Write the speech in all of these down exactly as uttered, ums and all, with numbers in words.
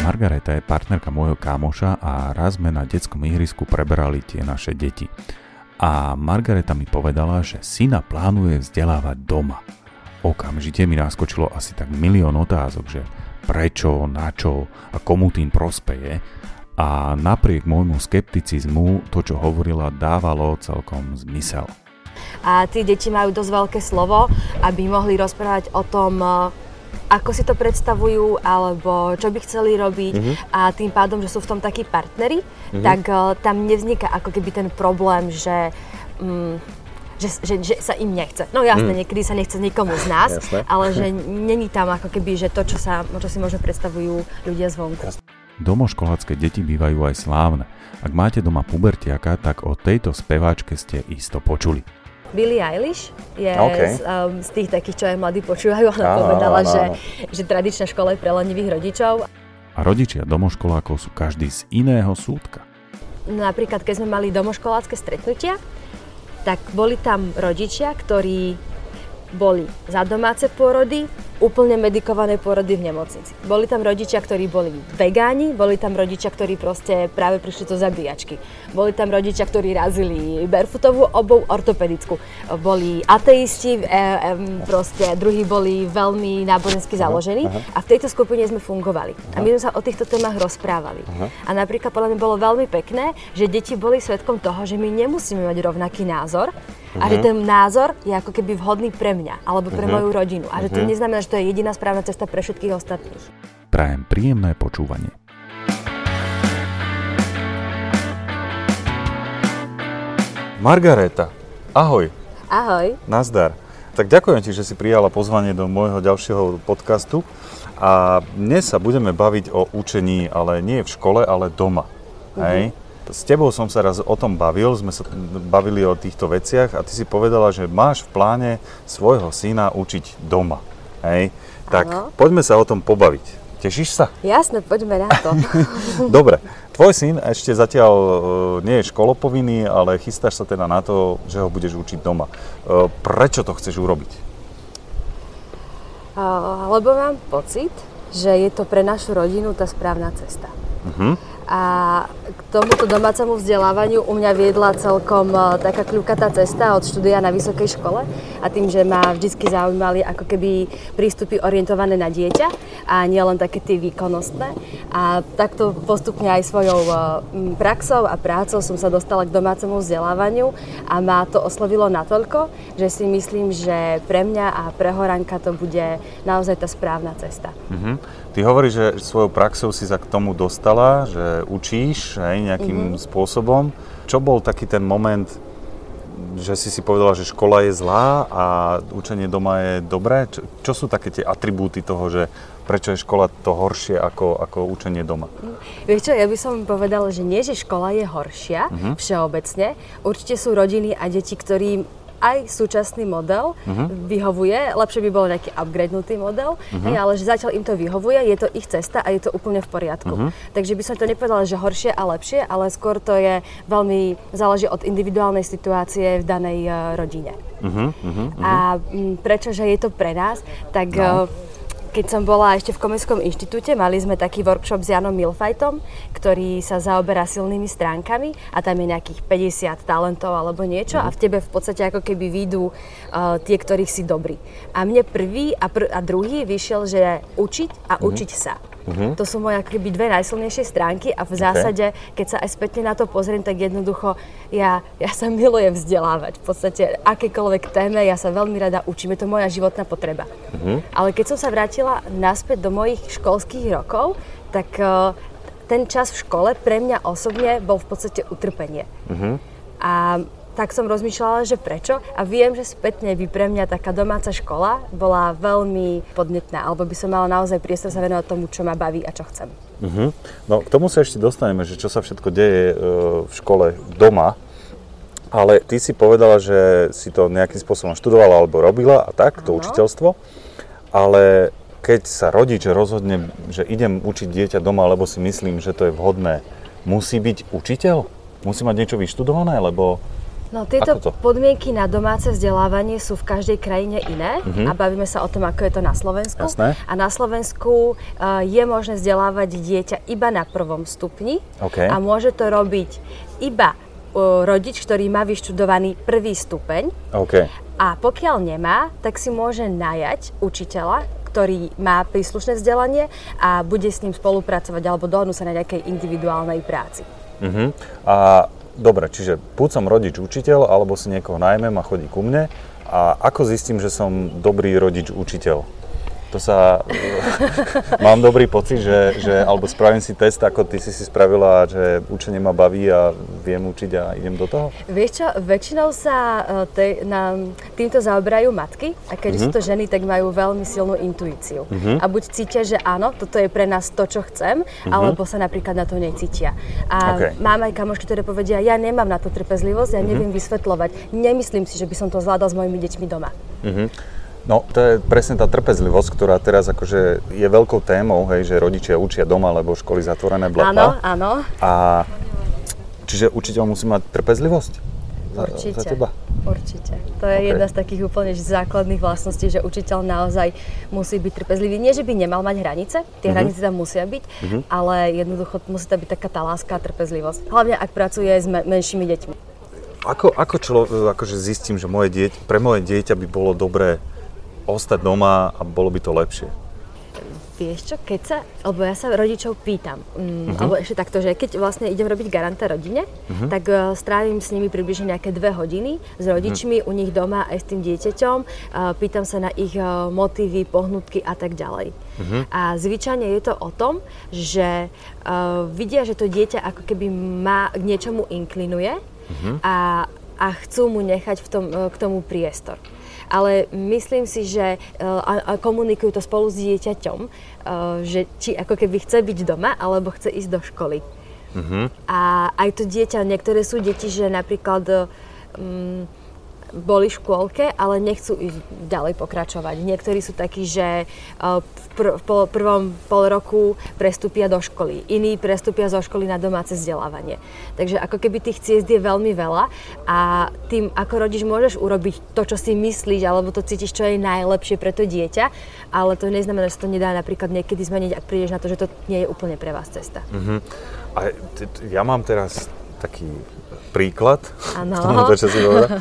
Margareta je partnerka môjho kámoša a raz sme na detskom ihrisku preberali tie naše deti. A Margareta mi povedala, že syna plánuje vzdelávať doma. Okamžite mi naskočilo asi tak milión otázok, že prečo, na čo a komu tým prospeje. A napriek môjmu skepticizmu to, čo hovorila, dávalo celkom zmysel. A tí deti majú dosť veľké slovo, aby mohli rozprávať o tom, ako si to predstavujú, alebo čo by chceli robiť. Uh-huh. A tým pádom, že sú v tom takí partneri, uh-huh. tak uh, tam nevzniká ako keby ten problém, že, um, že, že, že sa im nechce. No jasné, uh-huh. niekedy sa nechce nikomu z nás, ale že není tam ako keby, že to, čo, sa, čo si možno predstavujú ľudia zvonku. Domoškolácké deti bývajú aj slávne. Ak máte doma pubertiaka, tak o tejto speváčke ste isto počuli. Billie Eilish je okay. z, um, z tých takých, čo aj mladí počúvajú. Ona áno, povedala, áno, áno. Že, že tradičná škola je pre lenivých rodičov. A rodičia domoškolákov sú každý z iného súdka. No, napríklad, keď sme mali domoškolácké stretnutia, tak boli tam rodičia, ktorí boli za domáce pôrody, úplne medikované pôrody v nemocnici. Boli tam rodičia, ktorí boli vegáni, boli tam rodičia, ktorí proste práve prišli zo zabíjačky. Boli tam rodičia, ktorí razili barefootovú obuv, ortopedickú. Boli ateisti, e, e, proste druhí boli veľmi nábožensky založení aha, aha. a v tejto skupine sme fungovali. Aha. A my sme sa o týchto témach rozprávali. Aha. A napríklad podľa mňa bolo veľmi pekné, že deti boli svedkom toho, že my nemusíme mať rovnaký názor, a že ten názor je ako keby vhodný pre mňa, alebo pre uh-huh. moju rodinu. A že to neznamená, že to je jediná správna cesta pre všetkých ostatných. Prajem príjemné počúvanie. Margareta, ahoj. Ahoj. Nazdar. Tak ďakujem ti, že si prijala pozvanie do môjho ďalšieho podcastu. A dnes sa budeme baviť o učení, ale nie v škole, ale doma. Uh-huh. Hej? S tebou som sa raz o tom bavil, sme sa bavili o týchto veciach a ty si povedala, že máš v pláne svojho syna učiť doma. Hej? Tak ano. Poďme sa o tom pobaviť. Tešíš sa? Jasné, poďme na to. Dobre, tvoj syn ešte zatiaľ nie je školopovinný, ale chystáš sa teda na to, že ho budeš učiť doma. Prečo to chceš urobiť? Lebo mám pocit, že je to pre našu rodinu tá správna cesta. Uh-huh. A k tomuto domácemu vzdelávaniu u mňa viedla celkom taká kľukatá cesta od štúdia na vysokej škole a tým, že ma vždycky zaujímali ako keby prístupy orientované na dieťa a nielen také tie výkonnostné. A takto postupne aj svojou praxou a prácou som sa dostala k domácemu vzdelávaniu a ma to oslovilo natoľko, že si myslím, že pre mňa a pre Horanka to bude naozaj tá správna cesta. Uh-huh. Ty hovoríš, že svojou praxou si sa k tomu dostala, že učíš hej, nejakým mm-hmm. spôsobom. Čo bol taký ten moment, že si si povedala, že škola je zlá a učenie doma je dobré? Čo, čo sú také tie atribúty toho, že prečo je škola to horšie ako, ako učenie doma? Vieš čo, ja by som povedala, že nie, že škola je horšia mm-hmm. všeobecne. Určite sú rodiny a deti, ktorým aj súčasný model uh-huh. vyhovuje, lepšie by bol nejaký upgradenutý model, uh-huh. hej, ale že zatiaľ im to vyhovuje, je to ich cesta a je to úplne v poriadku. Uh-huh. Takže by som to nepovedala, že horšie a lepšie, ale skôr to je veľmi, záleží od individuálnej situácie v danej uh, rodine. Uh-huh. Uh-huh. A m, prečo, že je to pre nás, tak no. uh, keď som bola ešte v Komenském inštitúte, mali sme taký workshop s Janom Milfajtom, ktorý sa zaoberá silnými stránkami a tam je nejakých päťdesiat talentov alebo niečo mm. a v tebe v podstate ako keby výjdu uh, tie, ktorých si dobrý. A mne prvý a, pr- a druhý vyšiel, že učiť a mm. učiť sa. Mm-hmm. To sú moje akoby dve najsilnejšie stránky a v zásade, okay. keď sa aj spätne na to pozriem, tak jednoducho ja, ja sa milujem vzdelávať. V podstate akékoľvek téme ja sa veľmi rada učím, je to moja životná potreba. Mm-hmm. Ale keď som sa vrátila naspäť do mojich školských rokov, tak uh, ten čas v škole pre mňa osobne bol v podstate utrpenie. Mm-hmm. A tak som rozmýšľala, že prečo a viem, že spätne by pre mňa taká domáca škola bola veľmi podnetná, alebo by som mala naozaj priestor sa venovať tomu, čo ma baví a čo chcem. Uh-huh. No k tomu sa ešte dostaneme, že čo sa všetko deje e, v škole doma, ale ty si povedala, že si to nejakým spôsobom študovala alebo robila a tak, to ano. Učiteľstvo, ale keď sa rodič rozhodne, že idem učiť dieťa doma, lebo si myslím, že to je vhodné, musí byť učiteľ? Musí mať niečo vyštudované, lebo No tieto podmienky na domáce vzdelávanie sú v každej krajine iné uh-huh. a bavíme sa o tom, ako je to na Slovensku. Jasné. A na Slovensku uh, je možné vzdelávať dieťa iba na prvom stupni okay. a môže to robiť iba uh, rodič, ktorý má vyštudovaný prvý stupeň. Okay. A pokiaľ nemá, tak si môže najať učiteľa, ktorý má príslušné vzdelanie a bude s ním spolupracovať alebo dohodnú sa na nejakej individuálnej práci. Uh-huh. A dobre, čiže buď som rodič učiteľ, alebo si niekoho najmem a chodí ku mne. A ako zistím, že som dobrý rodič učiteľ? To sa... Mám dobrý pocit, že, že... Alebo spravím si test, ako ty si si spravila, že učenie ma baví a viem učiť a idem do toho? Vieš čo, väčšinou sa te, na, týmto zaoberajú matky a keďže uh-huh. sú to ženy, tak majú veľmi silnú intuíciu. Uh-huh. A buď cítia, že áno, toto je pre nás to, čo chcem, uh-huh. alebo sa napríklad na to necítia. A okay. mám aj kamošky, ktoré povedia, ja nemám na to trpezlivosť, ja uh-huh. neviem vysvetľovať. Nemyslím si, že by som to zvládal s mojimi deťmi doma. Uh-huh. No, to je presne tá trpezlivosť, ktorá teraz akože je veľkou témou, hej, že rodičia učia doma, lebo školy zatvorené, blabla. Áno, áno. A čiže učiteľ musí mať trpezlivosť? Za, Určite, za teba? určite. To je okay. jedna z takých úplne základných vlastností, že učiteľ naozaj musí byť trpezlivý. Nie, že by nemal mať hranice, tie uh-huh. hranice tam musia byť, uh-huh. ale jednoducho musí tam byť taká tá láska a trpezlivosť. Hlavne, ak pracuje s me- menšími deťmi. Ako, ako člo, akože zistím, že moje dieť, pre moje dieťa by bolo dobré ostať doma a bolo by to lepšie? Vieš čo, keď sa, lebo ja sa rodičov pýtam, um, uh-huh. alebo ešte takto, že keď vlastne idem robiť garanta rodine, uh-huh. tak uh, strávim s nimi približne nejaké dve hodiny s rodičmi uh-huh. u nich doma aj s tým dieťaťom, uh, pýtam sa na ich uh, motívy, pohnutky a tak ďalej. Uh-huh. A zvyčajne je to o tom, že uh, vidia, že to dieťa ako keby má k niečomu inklinuje uh-huh. a, a chcú mu nechať v tom, uh, k tomu priestor. Ale myslím si, že uh, a, a komunikujú to spolu s dieťaťom, uh, že či ako keby chce byť doma, alebo chce ísť do školy. Uh-huh. A aj to dieťa, niektoré sú deti, že napríklad um, boli v škôlke, ale nechcú ísť ďalej pokračovať. Niektorí sú takí, že uh, v, pr- v prvom pol roku prestúpia do školy, iní prestúpia zo školy na domáce vzdelávanie. Takže ako keby tých ciest je veľmi veľa a tým ako rodič môžeš urobiť to, čo si myslíš, alebo to cítiš, čo je najlepšie pre to dieťa, ale to neznamená, že sa to nedá napríklad niekedy zmeniť, ak prídeš na to, že to nie je úplne pre vás cesta. Uh-huh. A t- t- ja mám teraz taký príklad, ano. to, čo si povedal.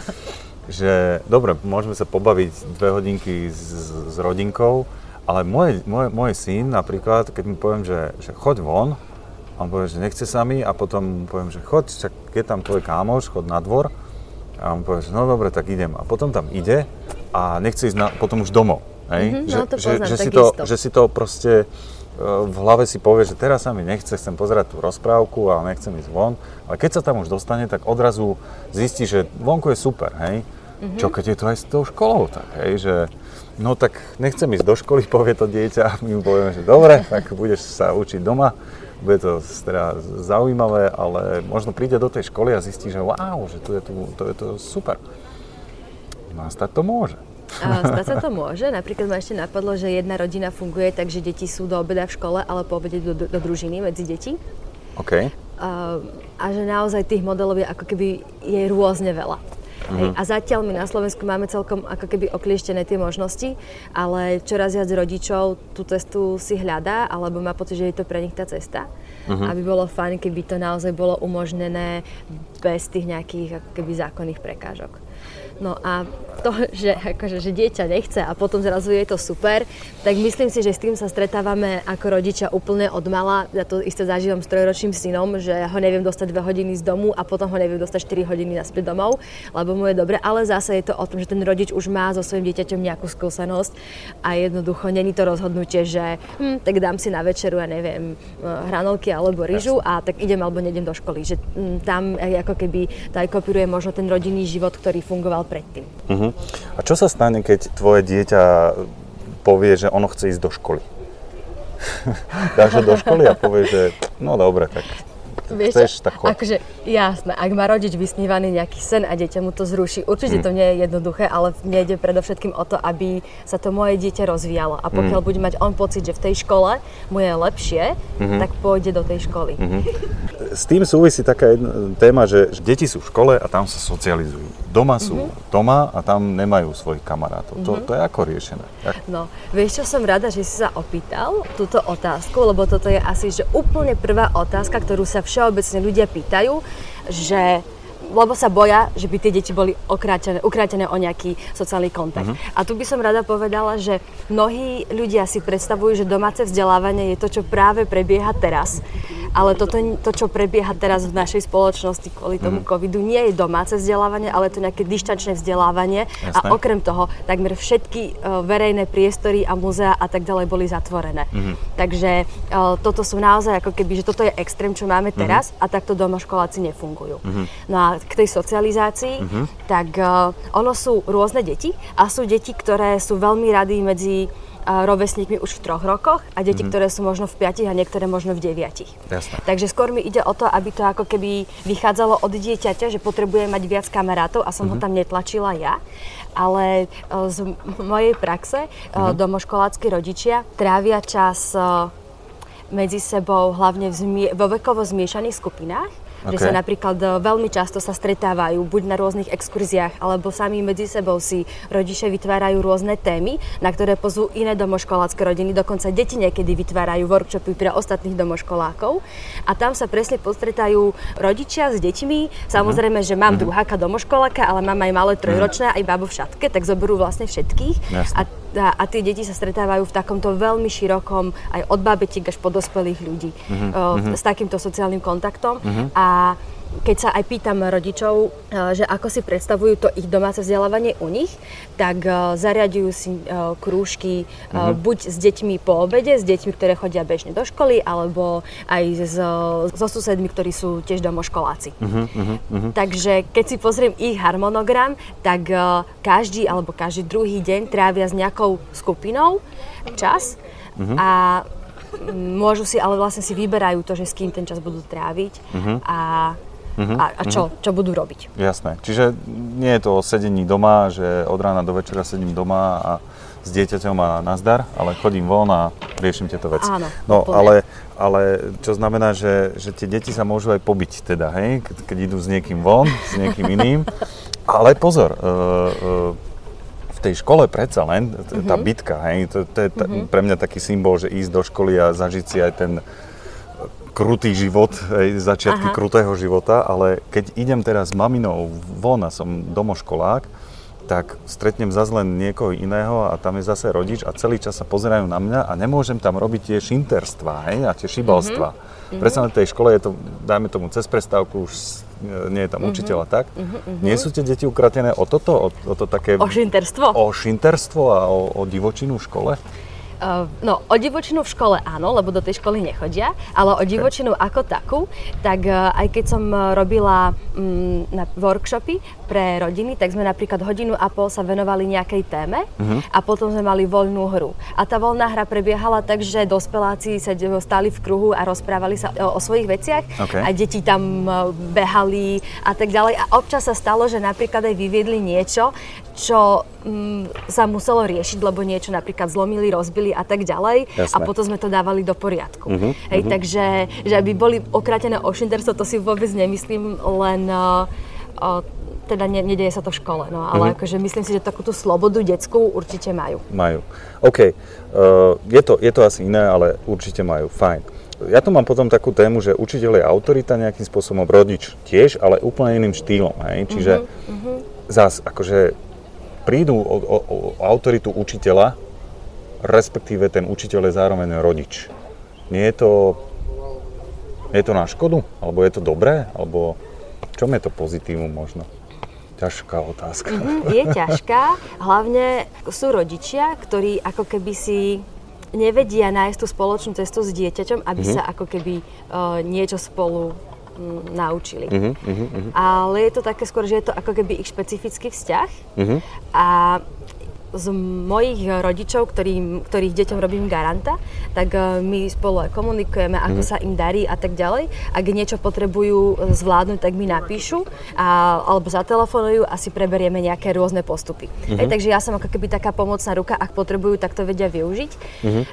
Že dobre, môžeme sa pobaviť dve hodinky s, s rodinkou, ale môj, môj, môj syn napríklad, keď mu poviem, že, že choď von, on povie, že nechce sa mi a potom mu poviem, že choď, čak, je tam tvoj kámoš, choď na dvor a on povie, že no dobre, tak idem a potom tam ide a nechce ísť na, potom už domov. Hej? Mm-hmm, že, no to že, poznám, že, tak si to, isto. že si to proste v hlave si povie, že teraz sa mi nechce, chcem pozerať tú rozprávku a nechcem ísť von, ale keď sa tam už dostane, tak odrazu zistí, že vonku je super, hej. Mm-hmm. Čo keď je to aj s tou školou, tak hej, že no tak nechcem ísť do školy, povie to dieťa a my mu povieme, že dobre, tak budeš sa učiť doma, bude to teda zaujímavé, ale možno príde do tej školy a zistí, že wow, že tu je, tu, to, je to super. No a stať to môže. A stať sa to môže. Napríklad ma ešte napadlo, že jedna rodina funguje tak, že deti sú do obeda v škole, ale po obede do, do, do družiny medzi deti. OK. A, a že naozaj tých modelov je ako keby je rôzne veľa. Mm-hmm. Hej. A zatiaľ my na Slovensku máme celkom ako keby oklieštené tie možnosti, ale čoraz viac rodičov tú cestu si hľadá, alebo má pocit, že je to pre nich tá cesta. Mm-hmm. Aby bolo fajn, keby to naozaj bolo umožnené bez tých nejakých ako keby zákonných prekážok. No a to, že, akože, že dieťa nechce a potom zrazu je to super, tak myslím si, že s tým sa stretávame ako rodičia úplne od mala. Ja to isté zažívam s trojročným synom, že ho neviem dostať dve hodiny z domu a potom ho neviem dostať štyri hodiny naspäť domov, lebo mu je dobre, ale zase je to o tom, že ten rodič už má so svojím dieťaťom nejakú skúsenosť a jednoducho není to rozhodnutie, že hm, tak dám si na večeru, ja neviem, hranolky alebo ryžu a tak idem alebo nejdem do školy. Že hm, tam ako keby to aj kopíruje možno ten rodinný život, ktorý fungoval predtým. Uh-huh. A čo sa stane, keď tvoje dieťa povie, že ono chce ísť do školy? Dáš ho do školy a povie, že no dobre, tak Vieš, chceš, tak choď. Akože jasné, ak má rodič vysnívaný nejaký sen a dieťa mu to zruší, určite mm. to nie je jednoduché, ale mne ide predovšetkým o to, aby sa to moje dieťa rozvíjalo. A pokiaľ mm. bude mať on pocit, že v tej škole mu je lepšie, mm-hmm. tak pôjde do tej školy. Mm-hmm. S tým súvisí taká jedna téma, že deti sú v škole a tam sa socializujú. Doma sú mm-hmm. doma a tam nemajú svojich kamarátov. Mm-hmm. To, to je ako riešené? Jak? No, vieš čo, som rada, že si sa opýtal túto otázku, lebo toto je asi že úplne prvá otázka, ktorú sa všeobecne ľudia pýtajú, že lebo sa boja, že by tie deti boli okrátené, ukrátené o nejaký sociálny kontakt. Uh-huh. A tu by som rada povedala, že mnohí ľudia si predstavujú, že domáce vzdelávanie je to, čo práve prebieha teraz. Ale toto, to, čo prebieha teraz v našej spoločnosti kvôli tomu uh-huh. covidu, nie je domáce vzdelávanie, ale je to nejaké dištančné vzdelávanie. Jasné. A okrem toho, takmer všetky uh, verejné priestory a muzea a tak ďalej boli zatvorené. Uh-huh. Takže uh, toto sú naozaj ako keby, že toto je extrém, čo máme teraz uh-huh. a takto domoškoláci nefungujú. Uh-huh. No a k tej socializácii, uh-huh. tak uh, ono sú rôzne deti a sú deti, ktoré sú veľmi rady medzi uh, rovesníkmi už v troch rokoch a deti, uh-huh. ktoré sú možno v piatich a niektoré možno v deviatich. Jasne. Takže skôr mi ide o to, aby to ako keby vychádzalo od dieťaťa, že potrebuje mať viac kamarátov a som uh-huh. ho tam netlačila ja. Ale uh, z mojej praxe uh, uh-huh. domoškolácky rodičia trávia čas uh, medzi sebou hlavne v zmi- vo vekovo zmiešaných skupinách. Okay. Že sa napríklad veľmi často sa stretávajú buď na rôznych exkurziách, alebo sami medzi sebou si rodičia vytvárajú rôzne témy, na ktoré pozvú iné domoškolácké rodiny. Dokonca deti niekedy vytvárajú workshopy pre ostatných domoškolákov. A tam sa presne postretajú rodičia s deťmi. Samozrejme, že mám uh-huh. druháka domoškoláka, ale mám aj malé trojročné, aj bábu v šatke, tak zoberú vlastne všetkých. A, a, a tie deti sa stretávajú v takomto veľmi širokom, aj od bábetiek až po dospelých ľudí, uh-huh. uh, s takýmto sociálnym kontaktom. Uh-huh. A A keď sa aj pýtam rodičov, že ako si predstavujú to ich domáce vzdelávanie u nich, tak zariaďujú si krúžky uh-huh. buď s deťmi po obede, s deťmi, ktoré chodia bežne do školy, alebo aj so, so susedmi, ktorí sú tiež domoškoláci. Uh-huh, uh-huh. Takže keď si pozriem ich harmonogram, tak každý alebo každý druhý deň trávia s nejakou skupinou čas uh-huh. a môžu si, ale vlastne si vyberajú to, že s kým ten čas budú tráviť uh-huh. a, uh-huh. a, a čo, čo budú robiť. Jasné. Čiže nie je to o sedení doma, že od rána do večera sedím doma a s dieťaťom a nazdar, ale chodím von a riešim tieto veci. Áno, no, ale, ale čo znamená, že, že tie deti sa môžu aj pobiť teda, hej? Keď, keď idú s niekým von, s niekým iným. Ale pozor, uh, uh, v tej škole predsa len, t- tá bitka, hej, to, to je t- uh-huh. pre mňa taký symbol, že ísť do školy a zažiť si aj ten krutý život, hej, začiatky Aha. krutého života, ale keď idem teraz s maminou von a som domoškolák, tak stretnem zase len niekoho iného a tam je zase rodič a celý čas sa pozerajú na mňa a nemôžem tam robiť tie šinterstvá, hej, a tie šibalstvá. Uh-huh. Predsa na tej škole je to, dajme tomu cez prestávku, už nie je tam uh-huh. učiteľ a tak. Uh-huh, uh-huh. Nie sú tie deti ukratené o toto? O, o to také... O šinterstvo? O šinterstvo a o, o divočinu v škole? Uh, no, o divočinu v škole áno, lebo do tej školy nechodia, ale o divočinu okay. ako takú, tak uh, aj keď som robila um, na workshopy pre rodiny, tak sme napríklad hodinu a pol sa venovali nejakej téme uh-huh. a potom sme mali voľnú hru. A tá voľná hra prebiehala tak, že dospeláci sa stáli v kruhu a rozprávali sa o, o svojich veciach okay. a deti tam behali a tak ďalej. A občas sa stalo, že napríklad aj vyviedli niečo, čo um, sa muselo riešiť, lebo niečo napríklad zlomili, rozbili a tak ďalej. Jasné. A potom sme to dávali do poriadku. Uh-huh, Hej, uh-huh. Takže, že aby boli okrátené o šinterstvo, to si vôbec nemyslím, len uh, uh, teda ne, nedieje sa to v škole, no, ale uh-huh. akože myslím si, že takúto slobodu detskú určite majú. Majú. OK. Uh, je, to, je to asi iné, ale určite majú. Fajn. Ja tu mám potom takú tému, že učiteľ je autorita nejakým spôsobom, rodič tiež, ale úplne iným štýlom. Hej? Čiže uh-huh. zás, akože prídu o, o, o autoritu učiteľa, respektíve ten učiteľ je zároveň rodič. Nie je to, nie je to na škodu? Alebo je to dobré? Alebo v čom je to pozitívum možno? Ťažká otázka. Mm-hmm, je ťažká. Hlavne sú rodičia, ktorí ako keby si nevedia nájsť tú spoločnú cestu s dieťaťom, aby mm-hmm. sa ako keby uh, niečo spolu m, naučili. Mm-hmm, mm-hmm. Ale je to také skôr, že je to ako keby ich špecifický vzťah. Mm-hmm. A z mojich rodičov, ktorým, ktorých deťom robím garanta, tak my spolu aj komunikujeme, ako mm. sa im darí a tak ďalej. Ak niečo potrebujú zvládnuť, tak mi napíšu a, alebo zatelefonujú a si preberieme nejaké rôzne postupy. Mm-hmm. Hej, takže ja som ako keby taká pomocná ruka, ak potrebujú, tak to vedia využiť. Mm-hmm.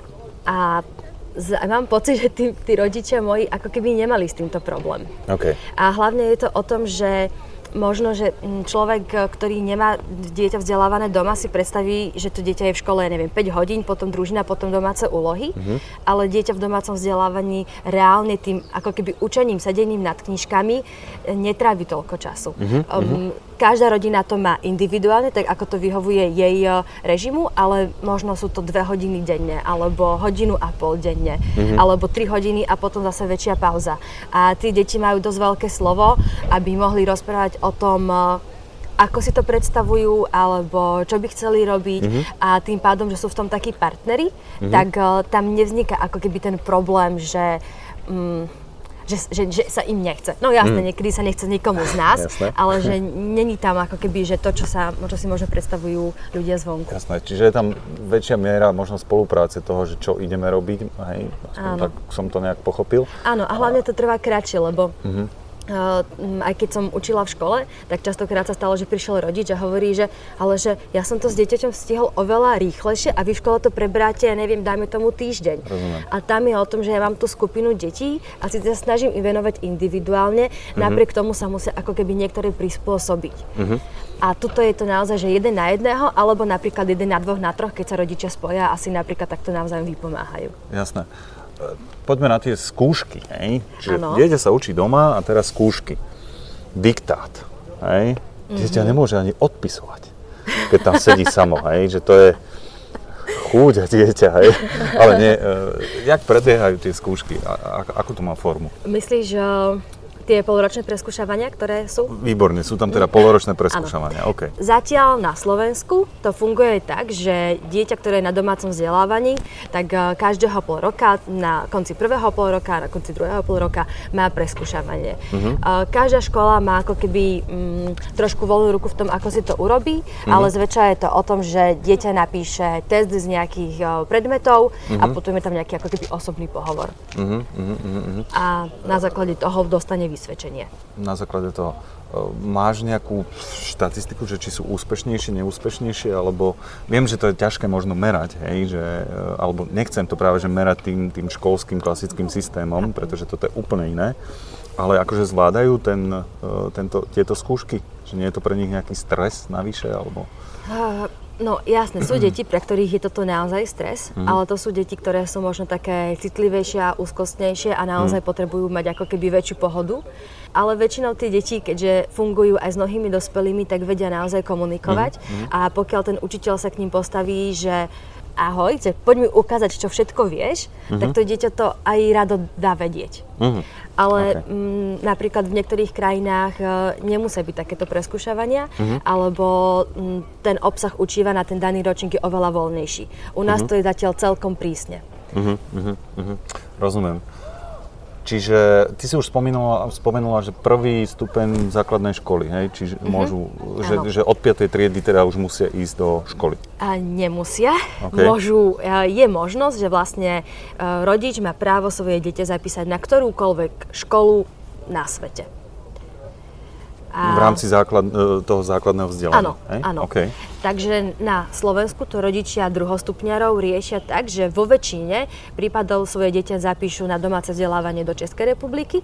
A z, mám pocit, že tí, tí rodičia moji ako keby nemali s týmto problém. Okay. A hlavne je to o tom, že možno, že človek, ktorý nemá dieťa vzdelávané doma, si predstaví, že to dieťa je v škole, neviem, päť hodín, potom družina, potom domáce úlohy, mm-hmm. ale dieťa v domácom vzdelávaní reálne tým, ako keby učením, sedením nad knižkami, netrávi toľko času. Mm-hmm. Um, každá rodina to má individuálne, tak ako to vyhovuje jej režimu, ale možno sú to dve hodiny denne, alebo hodinu a pol denne, mm-hmm. alebo tri hodiny a potom zase väčšia pauza. A tí deti majú dosť veľké slovo, aby mohli rozprávať o tom, ako si to predstavujú, alebo čo by chceli robiť. Mm-hmm. A tým pádom, že sú v tom takí partneri, mm-hmm. tak uh, tam nevzniká ako keby ten problém, že, um, že, že, že sa im nechce. No jasné, mm. niekedy sa nechce nikomu z nás, ale že není tam ako keby, že to, čo, sa, čo si možno predstavujú ľudia zvonku. Jasné, čiže je tam väčšia miera možno spolupráce toho, že čo ideme robiť, hej, tak som to nejak pochopil. Áno, a hlavne to trvá kratšie, lebo mm-hmm. Uh, aj keď som učila v škole, tak častokrát sa stalo, že prišiel rodič a hovorí, že ale že ja som to s dieťaťom stihol oveľa rýchlejšie a vy v škole to preberáte, ja neviem, dajme tomu týždeň. Rozumiem. A tam je o tom, že ja mám tú skupinu detí a si sa snažím im venovať individuálne, mm-hmm. napriek tomu sa musia ako keby niektoré prispôsobiť. Mm-hmm. A tuto je to naozaj, že jeden na jedného, alebo napríklad jeden na dvoch, na troch, keď sa rodičia spoja a si napríklad takto navzájom vypomáhajú. Jasné. Poďme na tie skúšky, hej? Čiže ano. Dieťa sa učí doma a teraz skúšky. Diktát, hej? Dieťa mm-hmm. nemôže ani odpisovať, keď tam sedí samo, hej? Že to je chúďa dieťa, hej? Ale nie, jak prebiehajú tie skúšky? A, a, akú to má formu? Myslíš, že tie poloročné preskúšavania, ktoré sú? Výborne, sú tam teda poloročné preskúšavania, OK. Zatiaľ na Slovensku to funguje tak, že dieťa, ktoré je na domácom vzdelávaní, tak každého pol roka, na konci prvého pol roka, na konci druhého pol roka má preskúšavanie. Uh-huh. Každá škola má ako keby mm, trošku voľnú ruku v tom, ako si to urobí, uh-huh. ale zväčša je to o tom, že dieťa napíše test z nejakých predmetov uh-huh. a potom je tam nejaký ako keby osobný pohovor. Uh-huh. Uh-huh. A na základe toho dostane vysvedčenie. Na základe toho. Máš nejakú štatistiku, že či sú úspešnejšie, neúspešnejšie, alebo viem, že to je ťažké možno merať, hej, že, alebo nechcem to práve že merať tým, tým školským klasickým systémom, pretože toto je úplne iné, ale akože zvládajú ten, tento, tieto skúšky, že nie je to pre nich nejaký stres navyše, alebo... No jasné, sú deti, pre ktorých je toto naozaj stres, mm. ale to sú deti, ktoré sú možno také citlivejšie a úzkostnejšie a naozaj mm. potrebujú mať ako keby väčšiu pohodu. Ale väčšinou tie deti, keďže fungujú aj s mnohými dospelými, tak vedia naozaj komunikovať mm. a pokiaľ ten učiteľ sa k ním postaví, že ahoj, poď mi ukázať, čo všetko vieš, mm-hmm. tak to dieťa to aj rado dá vedieť. Mm-hmm. Ale okay. m, napríklad v niektorých krajinách e, nemusia byť takéto preskúšavania, mm-hmm. alebo m, ten obsah učiva na ten daný ročník je oveľa voľnejší. U nás mm-hmm. to je zatiaľ celkom prísne. Mm-hmm. Mm-hmm. Rozumiem. Čiže ty si už spomenula, spomenula, že prvý stupeň základnej školy, hej? Čiže mm-hmm. môžu, že, že od piatej triedy teda už musia ísť do školy. A nemusia. Okay. Môžu, je možnosť, že vlastne rodič má právo svoje dieťa zapísať na ktorúkoľvek školu na svete. A... V rámci základ, toho základného vzdelania. Áno, áno. Okay. Takže na Slovensku to rodičia druhostupňarov riešia tak, že vo väčšine prípadov svoje dieťa zapíšu na domáce vzdelávanie do Českej republiky,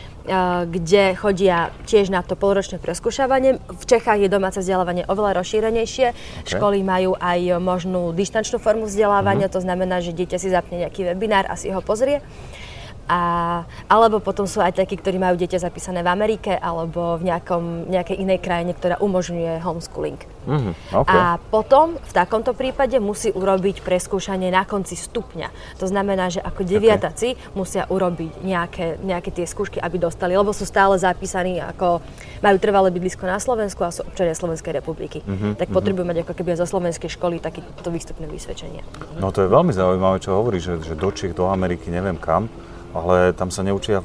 kde chodia tiež na to polročné preskúšavanie. V Čechách je domáce vzdelávanie oveľa rozšírenejšie. Okay. Školy majú aj možnú dištančnú formu vzdelávania, mm-hmm. to znamená, že dieťa si zapne nejaký webinár a si ho pozrie. A, alebo potom sú aj takí, ktorí majú dieťa zapísané v Amerike alebo v nejakom, nejakej inej krajine, ktorá umožňuje homeschooling. Mm-hmm, okay. A potom v takomto prípade musí urobiť preskúšanie na konci stupňa. To znamená, že ako deviatáci okay. musia urobiť nejaké, nejaké tie skúšky, aby dostali, lebo sú stále zapísaní, ako majú trvalé bydlisko na Slovensku a sú občania Slovenskej republiky. Mm-hmm, tak potrebujú mm-hmm. mať ako keby zo slovenskej školy takéto výstupné vysvedčenie. No to je veľmi zaujímavé, čo hovorí, že, že do Čiech, do Ameriky, neviem kam. Ale tam sa neučia v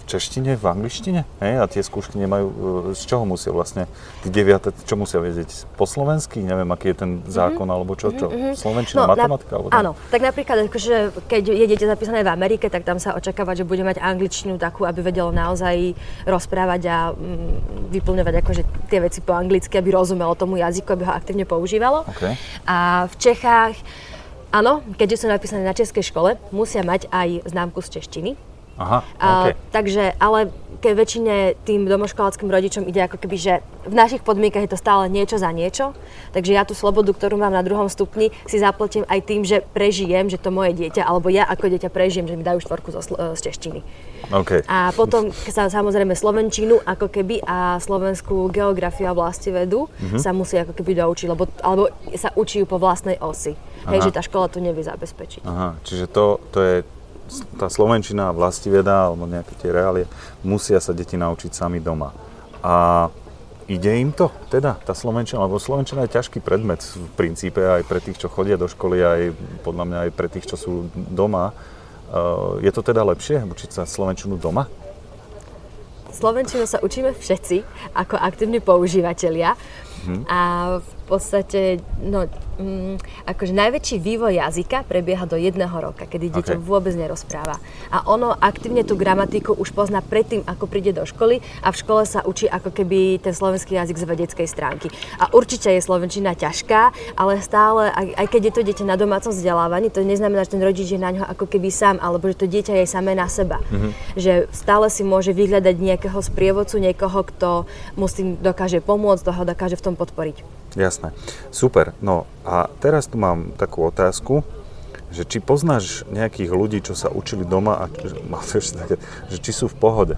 češtine, v angličtine? Hej? A tie skúšky nemajú, z čoho musia vlastne, tí deviate, čo musia vedieť? Po slovensky? Neviem, aký je ten zákon, mm-hmm. alebo čo, čo? Mm-hmm. Slovenčina, no, matematika? Alebo áno, tak napríklad, akože, keď je dieťa zapísané v Amerike, tak tam sa očakáva, že bude mať angličtinu takú, aby vedelo naozaj rozprávať a mm, vyplňovať akože tie veci po anglicky, aby rozumelo tomu jazyku, aby ho aktívne používalo. Okay. A v Čechách, áno, keďže sú napísané na českej škole, musia mať aj známku z češtiny. Aha, Uh, okay. takže, ale keď väčšine tým domoškoláckym rodičom ide ako keby, že v našich podmienkach je to stále niečo za niečo, takže ja tú slobodu, ktorú mám na druhom stupni, si zaplatím aj tým, že prežijem, že to moje dieťa, alebo ja ako dieťa prežijem, že mi dajú štvorku zo, z češtiny. Okay. A potom sa samozrejme slovenčinu ako keby a slovenskú geografiu a vlastivedu mm-hmm. sa musí ako keby doučiť, lebo, alebo sa učí po vlastnej osi. Aha. Hej, že tá škola to nevie zabezpečiť. Aha, čiže to, to je tá slovenčina, vlastiveda alebo nejaké tie reálie, musia sa deti naučiť sami doma. A ide im to teda, tá slovenčina? Lebo slovenčina je ťažký predmet v princípe aj pre tých, čo chodia do školy, aj podľa mňa aj pre tých, čo sú doma. Je to teda lepšie učiť sa slovenčinu doma? Slovenčinu sa učíme všetci ako aktívni používatelia. Hmm. A v podstate, no, mm, akože najväčší vývoj jazyka prebieha do jedného roka, kedy dieťa okay. vôbec nerozpráva. A ono aktívne tú gramatiku už pozná predtým, ako príde do školy a v škole sa učí ako keby ten slovenský jazyk z vedeckej stránky. A určite je slovenčina ťažká, ale stále, aj, aj keď je to dieťa na domácom vzdelávaní, to neznamená, že ten rodič je na ňo ako keby sám, alebo že to dieťa je samé na seba. Mm-hmm. Že stále si môže vyhľadať nejakého sprievodcu, niekoho, kto mu s tým dokáže pomôcť, toho dokáže v tom podporiť. Jasné. Super. No a teraz tu mám takú otázku, že či poznáš nejakých ľudí, čo sa učili doma a že či sú v pohode.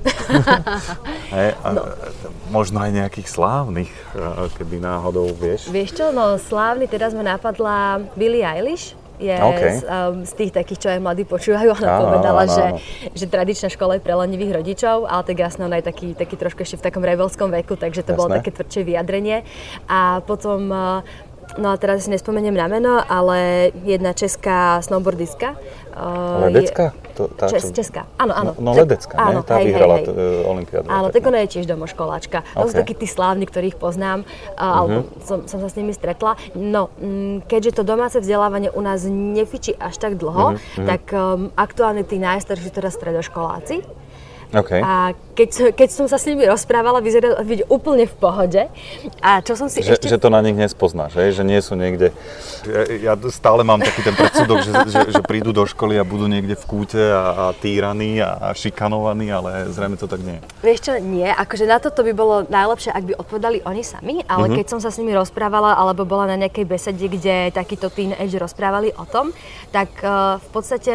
Hej, a no. Možno aj nejakých slávnych, keby náhodou vieš. Vieš čo, no slávny, teraz ma napadla Billie Eilish. Je okay. z, um, z tých takých, čo aj mladí počúvajú, ona áno, povedala, áno, že, áno. že tradičná škola je pre lenivých rodičov, ale tak jasne, ona je taký, taký trošku ešte v takom rebelskom veku, takže to jasné. Bolo také tvrdšie vyjadrenie. A potom, no a teraz si nespomeniem na meno, ale jedna česká snowboardistka. Ledecká? To, tá, Čes, česká, áno, áno. No, no Ledecká, áno, tá hej, vyhrala hej, hej. T- olympiádu. Áno, tak ona je tiež domoškoláčka. Okay. To sú takí tí slávni, ktorých poznám, uh-huh. alebo som, som sa s nimi stretla. No, m, keďže to domáce vzdelávanie u nás nefičí až tak dlho, uh-huh. tak um, aktuálne tí najstarší teraz stredoškoláci. Okay. A keď, keď som sa s nimi rozprávala, vyzerali byť úplne v pohode. A čo som si že, ešte... Že to na nich nespoznáš, hej? Že nie sú niekde... Ja, ja stále mám taký ten predsudok, že, že, že prídu do školy a budú niekde v kúte a, a týraní a, a šikanovaní, ale zrejme to tak nie. Vieš čo, nie. Akože na toto by bolo najlepšie, ak by odpovedali oni sami, ale mm-hmm. keď som sa s nimi rozprávala, alebo bola na nejakej besede, kde takíto teenage rozprávali o tom, tak uh, v podstate...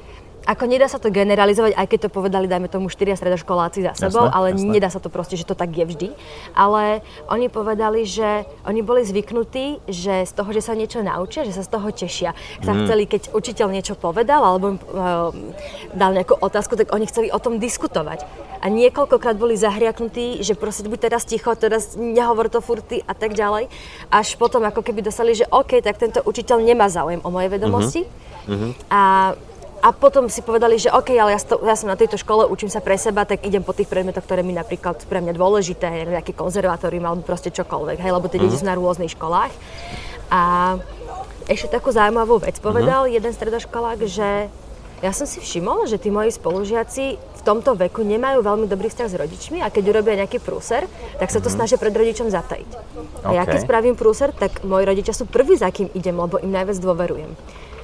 Ako nedá sa to generalizovať, aj keď to povedali, dajme tomu, štyria stredoškoláci za sebou, jasné, ale jasné. Nedá sa to proste, že to tak je vždy. Ale oni povedali, že oni boli zvyknutí, že z toho, že sa niečo naučia, že sa z toho tešia. Sa mm. chceli, keď učiteľ niečo povedal, alebo uh, dal nejakú otázku, tak oni chceli o tom diskutovať. A niekoľkokrát boli zahriaknutí, že proste buď teraz ticho, teraz nehovor to furty a tak ďalej. Až potom ako keby dostali, že OK, tak tento učiteľ nemá záujem o moje vedomosti. Mm-hmm. A A potom si povedali, že OK, ale ja, sto, ja som na tejto škole, učím sa pre seba, tak idem po tých predmetoch, ktoré mi napríklad pre mňa dôležité, nejaký konzervatórium alebo proste čokoľvek, hej, lebo tie deti sú na rôznych školách. A ešte takú zaujímavú vec povedal mm-hmm. jeden stredoškolák, že ja som si všimol, že tí moji spolužiaci v tomto veku nemajú veľmi dobrý vzťah s rodičmi a keď urobia nejaký prúser, tak sa to mm-hmm. snažia pred rodičom zatajiť. A okay. ja keď spravím prúser, tak moji rodičia sú prví, za kým idem, lebo im najviac dôverujem.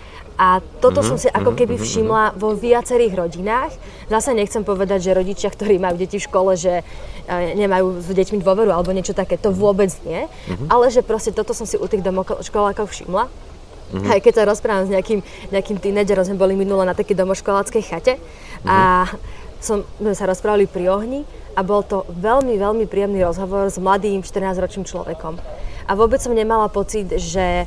A toto mm-hmm, som si ako keby všimla vo viacerých rodinách. Zase nechcem povedať, že rodičia, ktorí majú deti v škole, že nemajú s deťmi dôveru alebo niečo také, to vôbec nie. Mm-hmm. Ale že proste toto som si u tých domoškolákov všimla. Mm-hmm. Aj keď sa rozprávam s nejakým, nejakým tínedžerom, sme boli minule na takej domoškoláckej chate mm-hmm. a som, sme sa rozprávali pri ohni a bol to veľmi, veľmi príjemný rozhovor s mladým štrnásťročným človekom. A vôbec som nemala pocit, že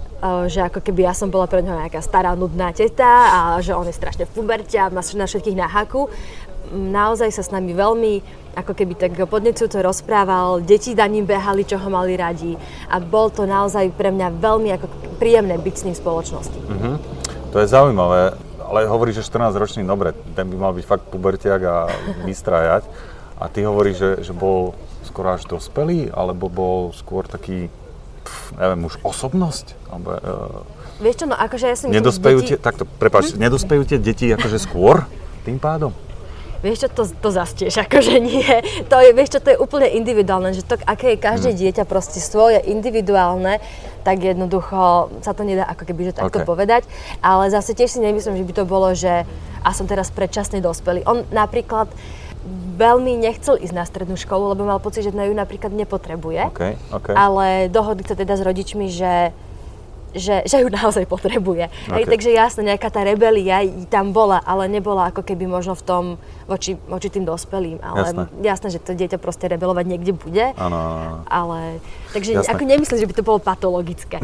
že ako keby ja som bola pre ňoho nejaká stará, nudná teta a že on je strašne v puberte a má na všetkých na haku. Naozaj sa s nami veľmi ako keby tak podnecujúco rozprával, deti za ním behali, čo ho mali radi a bol to naozaj pre mňa veľmi ako príjemné byť s ním v spoločnosti. Mm-hmm. To je zaujímavé. ale hovoríš, že štrnásťročný, dobre, ten by mal byť fakt pubertiak a vystrájať. A ty hovoríš, že, že bol skoro až dospelý, alebo bol skôr taký, pf, neviem, už osobnosť? Alebo, uh, Vieš čo, no akože ja si myslím, nedospejú deti... tie, takto, prepáč, hm? nedospejú tie deti akože skôr tým pádom? Vieš čo, to, to zas tiež akože nie. To je, vieš čo, to je úplne individuálne, že to, aké je každé hmm. dieťa proste svoje, individuálne, tak jednoducho sa to nedá ako keby, že takto okay. povedať. Ale zase tiež si nemyslím, že by to bolo, že a som teraz predčasne dospelý. On napríklad veľmi nechcel ísť na strednú školu, lebo mal pocit, že na ju napríklad nepotrebuje. Okay, okay. Ale dohodli sa teda s rodičmi, že Že, že ju naozaj potrebuje. Okay. Hej, takže jasne, nejaká tá rebelia tam bola, ale nebola ako keby možno v tom voči, voči tým dospelým. Ale jasné. jasné, že to dieťa proste rebelovať niekde bude. Áno. Ale, takže jasné. ako nemyslím, že by to bolo patologické.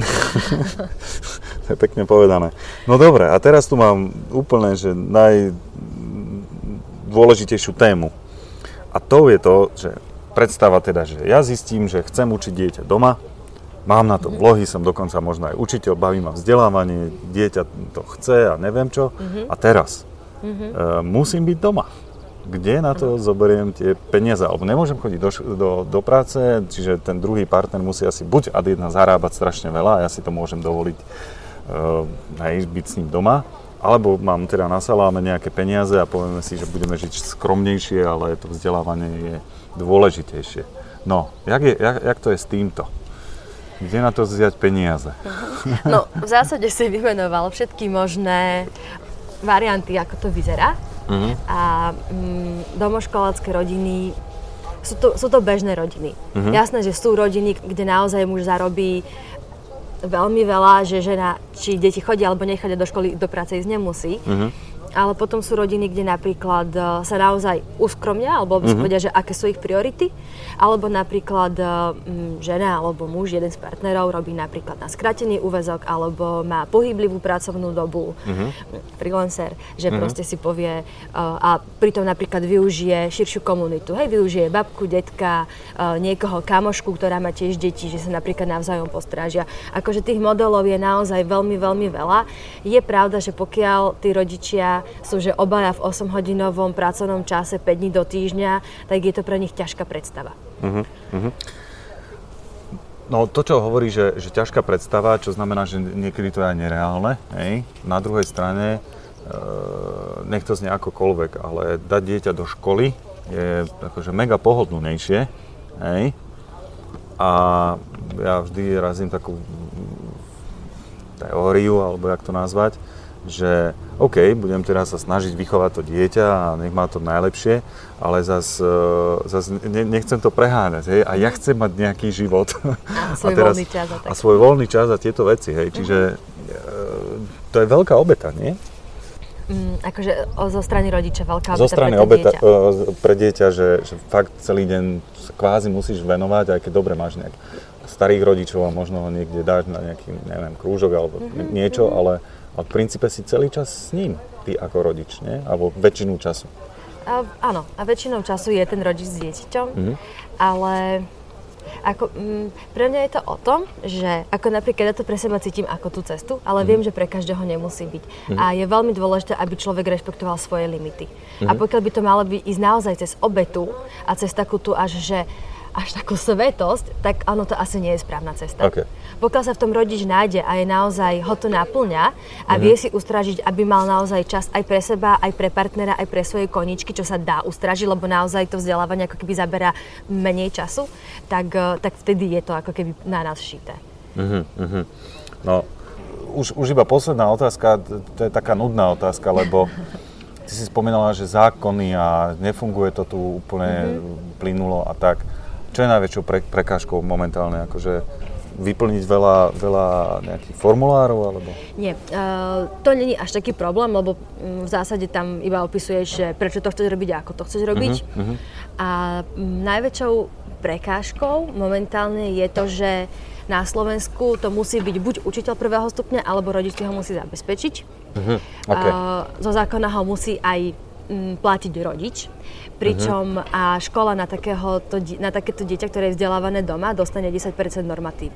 To je pekne povedané. No dobre, a teraz tu mám úplne, že najdôležitejšiu tému. A to je to, že predstava teda, že ja zistím, že chcem učiť dieťa doma, mám na to vlohy, som dokonca možno aj učiteľ, baví ma vzdelávanie, dieťa to chce a neviem čo. Uh-huh. A teraz uh-huh. e, musím byť doma. Kde na to uh-huh. zoberiem tie peniaze? Alebo nemôžem chodiť do, do, do práce, čiže ten druhý partner musí asi buď ad jedna zarábať strašne veľa a ja si to môžem dovoliť e, aj byť s ním doma, alebo mám teda na saláme nejaké peniaze a povieme si, že budeme žiť skromnejšie, ale to vzdelávanie je dôležitejšie. No, jak, je, jak, jak to je s týmto? Kde na to vziať peniaze? No, v zásade si vymenoval všetky možné varianty, ako to vyzerá. Uh-huh. A mm, domoškolácké rodiny, sú to, sú to bežné rodiny. Uh-huh. Jasné, že sú rodiny, kde naozaj muž zarobí veľmi veľa, že žena, či deti chodia alebo nechodia do školy, do práce ísť nemusí. Uh-huh. Ale potom sú rodiny, kde napríklad sa naozaj uskromnia, alebo uh-huh. povedia, že aké sú ich priority. Alebo napríklad m, žena alebo muž, jeden z partnerov, robí napríklad na skrátený úväzok, alebo má pohyblivú pracovnú dobu, uh-huh. freelancer, že uh-huh. proste si povie uh, a pritom napríklad využije širšiu komunitu. Hej, využije babku, detka, uh, niekoho kamošku, ktorá má tiež deti, že sa napríklad navzájom postrážia. Akože tých modelov je naozaj veľmi, veľmi veľa. Je pravda, že pokiaľ tí rodičia sú, že obaja v osemhodinovom pracovnom čase päť dní do týždňa, tak je to pre nich ťažká predstava. Uh-huh, uh-huh. No to, čo hovorí, že, že ťažká predstava, čo znamená, že niekedy to je aj nereálne, hej? Na druhej strane, e, nech to znie akokoľvek, ale dať dieťa do školy je akože mega pohodlnejšie, hej? A ja vždy razím takú teóriu, alebo jak to nazvať, že OK, budem teraz sa snažiť vychovať to dieťa a nech má to najlepšie, ale zas, zas ne, nechcem to preháňať, hej, a ja chcem mať nejaký život. A svoj a teraz, voľný čas a tak. A svoj voľný čas a tieto veci, hej, čiže uh-huh. to je veľká obeta, nie? Mm, akože zo strany rodiča veľká obeta zo strany pre obeta, dieťa. Uh, pre dieťa, že, že fakt celý deň kvázi musíš venovať, aj keď dobre máš nejak starých rodičov a možno ho niekde dáš na nejaký, neviem, krúžok alebo uh-huh. niečo, uh-huh. ale A v princípe si celý čas s ním, ty ako rodič, nie? Alebo väčšinu času. A, áno, a väčšinou času je ten rodič s dieťaťom, mm-hmm. ale ako, m, pre mňa je to o tom, že ako napríklad ja to pre seba cítim ako tú cestu, ale mm-hmm. viem, že pre každého nemusí byť. Mm-hmm. A je veľmi dôležité, aby človek rešpektoval svoje limity. Mm-hmm. A pokiaľ by to malo by ísť naozaj cez obetu a cez takú tú až, že až takú svetosť, tak áno, to asi nie je správna cesta. Okay. Pokiaľ sa v tom rodič nájde a je naozaj, ho to naplňa a mm-hmm. vie si ustražiť, aby mal naozaj čas aj pre seba, aj pre partnera, aj pre svoje koničky, čo sa dá ustražiť, lebo naozaj to vzdelávanie ako keby zaberá menej času, tak, tak vtedy je to ako keby na nás šité. Mm-hmm. No, už, už iba posledná otázka, to je taká nudná otázka, lebo ty si spomínala, že zákony a nefunguje to tu úplne mm-hmm. plynulo a tak. Čo je najväčšou pre, prekážkou momentálne? Akože vyplniť veľa, veľa nejakých formulárov? Alebo? Nie, uh, to nie je až taký problém, lebo um, v zásade tam iba opisuješ, že prečo to chceš robiť a ako to chceš robiť. Uh-huh, uh-huh. A um, najväčšou prekážkou momentálne je to, že na Slovensku to musí byť buď učiteľ prvého stupňa, alebo rodič ho musí zabezpečiť. Uh-huh, okay. uh, zo zákona ho musí aj um, platiť rodič. Pričom uh-huh. a škola na, takého, to, na takéto dieťa, ktoré je vzdelávané doma, dostane desať percent normatív.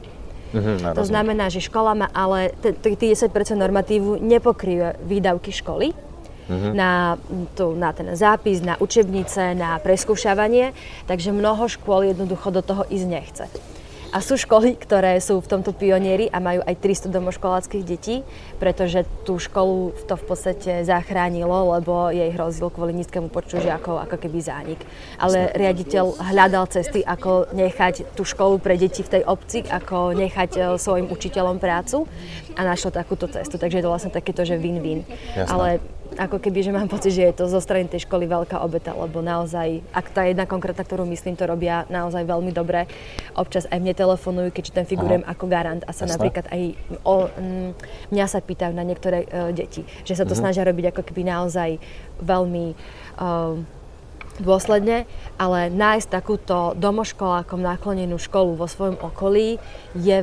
Mhm, to znamená, že škola má ale tých desať percent normatívu nepokrýva výdavky školy, mm-hmm. na, tu, na ten zápis, na učebnice, na preskúšavanie, takže mnoho škôl jednoducho do toho ísť nechce. A sú školy, ktoré sú v tomto pionieri a majú aj tristo domoškoláckych detí, pretože tú školu to v podstate zachránilo, lebo jej hrozil kvôli nízkemu počtu žiakov ako keby zánik. Ale riaditeľ hľadal cesty, ako nechať tú školu pre deti v tej obci, ako nechať svojim učiteľom prácu a našlo takúto cestu. Takže je to vlastne takéto, že win-win. Jasné. Ale ako keby, že mám pocit, že je to zo strany tej školy veľká obeta, lebo naozaj, ak tá jedna konkrétna, ktorú myslím, to robia naozaj veľmi dobre. Občas aj mne telefonujú, keďže ten figurujem Aha. ako garant a sa Jasne. napríklad aj o, m, mňa sa pýtajú na niektoré uh, deti, že sa to uh-huh. snažia robiť ako keby naozaj veľmi uh, dôsledne, ale nájsť takúto domoškolákom naklonenú školu vo svojom okolí je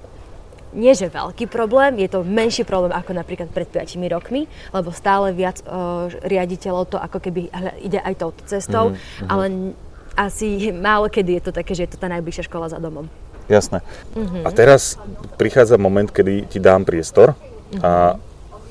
nie že veľký problém, je to menší problém ako napríklad pred piatimi rokmi, lebo stále viac uh, riaditeľov to ako keby ide aj touto cestou, mm-hmm. ale asi málo kedy je to také, že je to tá najbližšia škola za domom. Jasné. Mm-hmm. A teraz prichádza moment, kedy ti dám priestor mm-hmm. a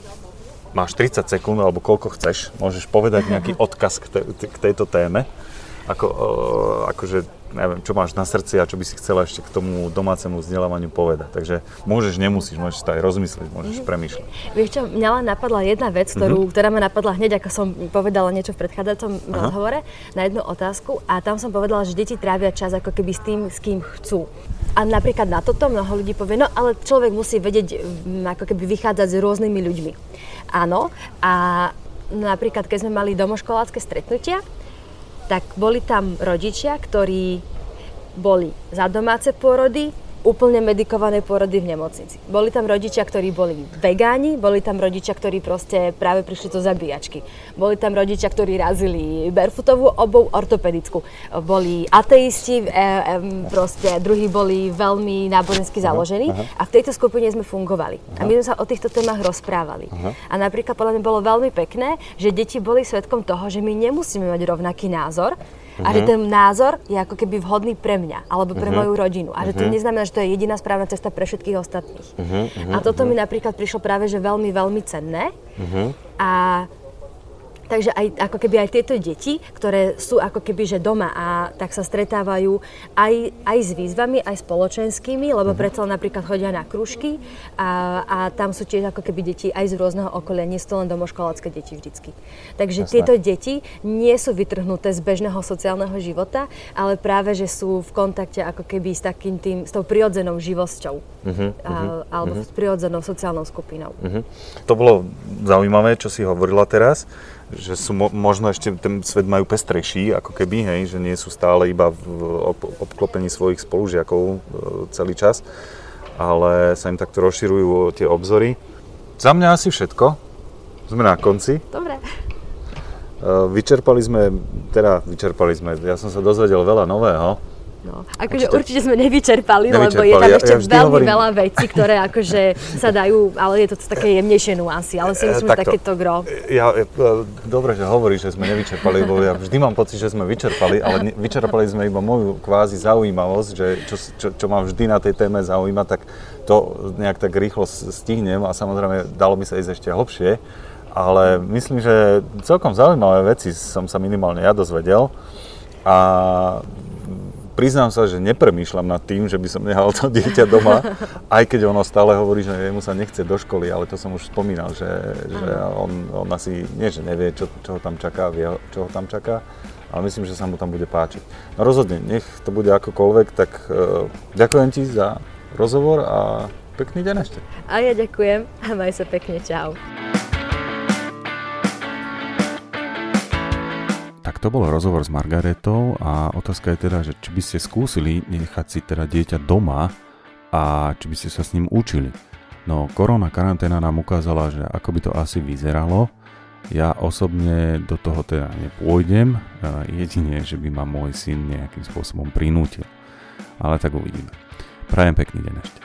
máš tridsať sekúnd alebo koľko chceš, môžeš povedať nejaký odkaz k, te- k tejto téme. Ako, uh, akože, neviem, čo máš na srdci a čo by si chcela ešte k tomu domácemu vzdelávaniu povedať. Takže môžeš, nemusíš, môžeš to aj rozmyslieť, môžeš mm-hmm. premýšľať. Vieš čo, mňa len napadla jedna vec, ktorú, mm-hmm. ktorá ma napadla hneď, ako som povedala niečo v predchádzajúcom Aha. rozhovore na jednu otázku a tam som povedala, že deti trávia čas ako keby s tým, s kým chcú. A napríklad na toto mnoho ľudí povie, no ale človek musí vedieť, ako keby vychádzať s rôznymi ľuďmi. Áno, a napríklad, keď sme mali domoškolácké stretnutia, tak boli tam rodičia, ktorí boli za domáce pôrody, úplne medikované pôrody v nemocnici. Boli tam rodičia, ktorí boli vegáni, boli tam rodičia, ktorí proste práve prišli zo zabíjačky. Boli tam rodičia, ktorí razili barefootovú obuv, ortopedickú. Boli ateisti, e, e, proste druhí boli veľmi nábožensky založení aha, aha. a v tejto skupine sme fungovali. Aha. A my sme sa o týchto témach rozprávali. Aha. A napríklad podľa mňa bolo veľmi pekné, že deti boli svedkom toho, že my nemusíme mať rovnaký názor, a že ten názor je ako keby vhodný pre mňa alebo pre uh-huh. moju rodinu. A že to neznamená, že to je jediná správna cesta pre všetkých ostatných. Uh-huh, uh-huh, a toto uh-huh. mi napríklad prišlo práve že veľmi, veľmi cenné. Uh-huh. A takže aj, ako keby aj tieto deti, ktoré sú ako keby že doma a tak sa stretávajú aj, aj s výzvami, aj spoločenskými, lebo uh-huh. predsa napríklad chodia na krúžky a, a tam sú tiež ako keby deti aj z rôzneho okolia, nie sú to len domoškolácké deti vždycky. Takže Jasné. tieto deti nie sú vytrhnuté z bežného sociálneho života, ale práve, že sú v kontakte ako keby s takým tým, s tou prirodzenou živosťou uh-huh, a, uh-huh, alebo uh-huh. s prirodzenou sociálnou skupinou. Uh-huh. To bolo zaujímavé, čo si hovorila teraz, že sú mo- možno ešte ten svet majú pestrejší, ako keby, hej, že nie sú stále iba v ob- obklopení svojich spolužiakov e, celý čas, ale sa im takto rozširujú tie obzory. Za mňa asi všetko. Sme na konci. Dobre. E, vyčerpali sme, teda vyčerpali sme, ja som sa dozvedel veľa nového. No, akože určite, určite sme nevyčerpali, nevyčerpali, lebo je tam ešte ja, ja veľmi hovorím... veľa vecí, ktoré akože sa dajú, ale je to také jemnejšie nuancy, ale si myslím, že takéto gro. Ja, ja, dobre, že hovoríš, že sme nevyčerpali, lebo ja vždy mám pocit, že sme vyčerpali, ale ne, vyčerpali sme iba moju kvázi zaujímavosť, že čo, čo, čo ma vždy na tej téme zaujíma, tak to nejak tak rýchlo stihnem a samozrejme dalo by sa ísť ešte hlbšie, ale myslím, že celkom zaujímavé veci som sa minimálne ja dozvedel a priznám sa, že nepremýšľam nad tým, že by som nehal to dieťa doma, aj keď ono stále hovorí, že jemu sa nechce do školy, ale to som už spomínal, že, že on, on asi nie, že nevie, čo, čo ho tam čaká, vie, čo ho tam čaká, ale myslím, že sa mu tam bude páčiť. No rozhodne, nech to bude akokoľvek, tak uh, ďakujem ti za rozhovor a pekný deň ešte. A ja ďakujem a maj sa pekne, čau. Tak to bol rozhovor s Margaretou a otázka je teda, že či by ste skúsili nechať si teda dieťa doma a či by ste sa s ním učili. No korona karanténa nám ukázala, že ako by to asi vyzeralo. Ja osobne do toho teda nepôjdem, jedine, že by ma môj syn nejakým spôsobom prinútil. Ale tak uvidíme. Prajem pekný deň ešte.